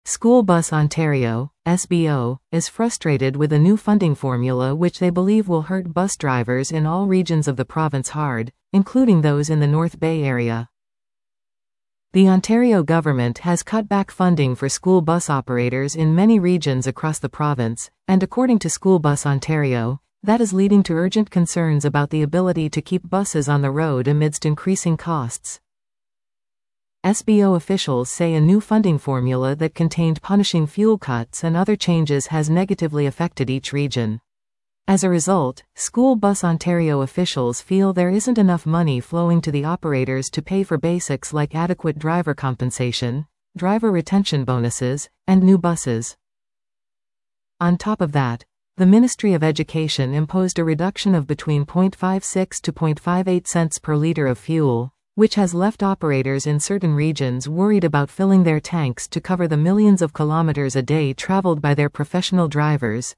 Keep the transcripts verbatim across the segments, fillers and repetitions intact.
School Bus Ontario, S B O, is frustrated with a new funding formula which they believe will hurt bus drivers in all regions of the province hard, including those in the North Bay area. The Ontario government has cut back funding for school bus operators in many regions across the province, and according to School Bus Ontario, that is leading to urgent concerns about the ability to keep buses on the road amidst increasing costs. S B O officials say a new funding formula that contained punishing fuel cuts and other changes has negatively affected each region. As a result, School Bus Ontario officials feel there isn't enough money flowing to the operators to pay for basics like adequate driver compensation, driver retention bonuses, and new buses. On top of that, the Ministry of Education imposed a reduction of between zero point five six to zero point five eight cents per litre of fuel, which has left operators in certain regions worried about filling their tanks to cover the millions of kilometers a day traveled by their professional drivers.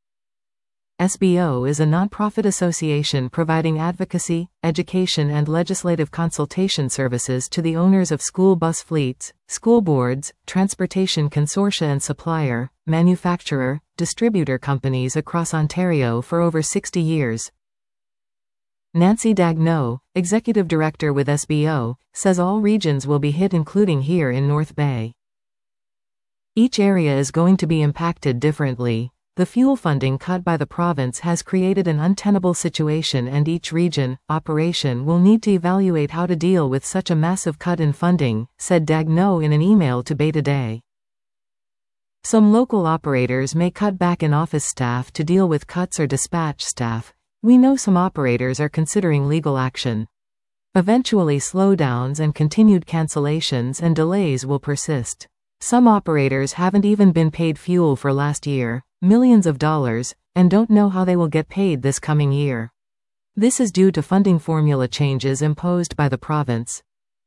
S B O is a non-profit association providing advocacy, education and legislative consultation services to the owners of school bus fleets, school boards, transportation consortia and supplier, manufacturer, distributor companies across Ontario for over sixty years. Nancy Dagneau, executive director with S B O, says all regions will be hit, including here in North Bay. Each area is going to be impacted differently. The fuel funding cut by the province has created an untenable situation, and each region, operation will need to evaluate how to deal with such a massive cut in funding, said Dagneau in an email to Bay Today. Some local operators may cut back in office staff to deal with cuts or dispatch staff. We know some operators are considering legal action. Eventually, slowdowns and continued cancellations and delays will persist. Some operators haven't even been paid fuel for last year, millions of dollars, and don't know how they will get paid this coming year. This is due to funding formula changes imposed by the province.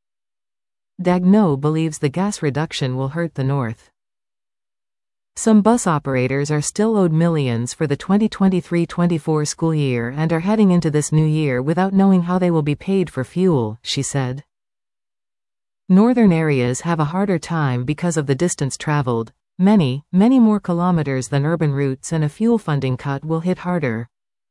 Dagneau believes the gas reduction will hurt the North. Some bus operators are still owed millions for the twenty twenty-three twenty-four school year and are heading into this new year without knowing how they will be paid for fuel, she said. Northern areas have a harder time because of the distance traveled, many, many more kilometers than urban routes, and a fuel funding cut will hit harder.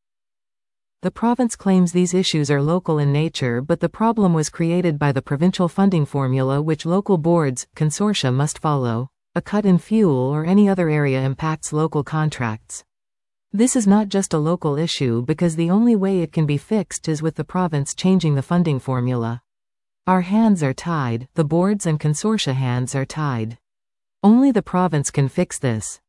The province claims these issues are local in nature, but the problem was created by the provincial funding formula which local boards, consortia must follow. A cut in fuel or any other area impacts local contracts. This is not just a local issue because the only way it can be fixed is with the province changing the funding formula. Our hands are tied, the boards and consortia hands are tied. Only the province can fix this.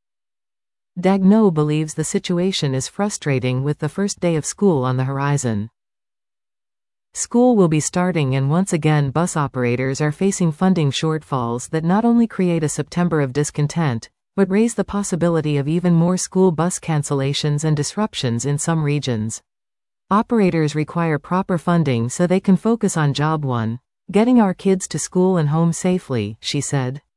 Dagneau believes the situation is frustrating with the first day of school on the horizon. School will be starting, and once again bus operators are facing funding shortfalls that not only create a September of discontent, but raise the possibility of even more school bus cancellations and disruptions in some regions. Operators require proper funding so they can focus on job one, getting our kids to school and home safely, she said.